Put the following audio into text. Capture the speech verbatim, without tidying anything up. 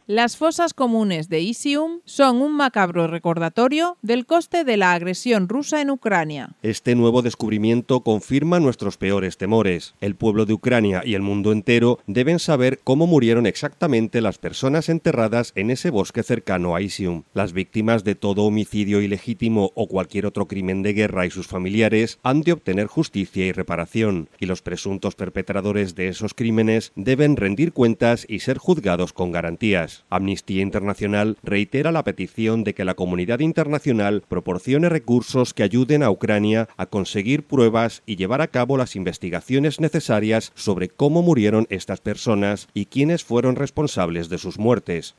Las fosas comunes de Izium son un macabro recordatorio del coste de la agresión rusa en Ucrania. Este nuevo descubrimiento confirma nuestros peores temores. El pueblo de Ucrania y el mundo entero deben saber cómo murieron exactamente las personas enterradas en ese bosque cercano a Izium. Las víctimas de todo homicidio ilegítimo o cualquier otro crimen de guerra y sus familiares han de obtener justicia y reparación, y los presuntos perpetradores de esos crímenes deben rendir cuentas y ser juzgados con garantías. Amnistía Internacional reitera la petición de que la comunidad internacional proporcione recursos que ayuden a Ucrania a conseguir pruebas y llevar a cabo las investigaciones necesarias sobre cómo murieron estas personas y quiénes fueron responsables de sus muertes.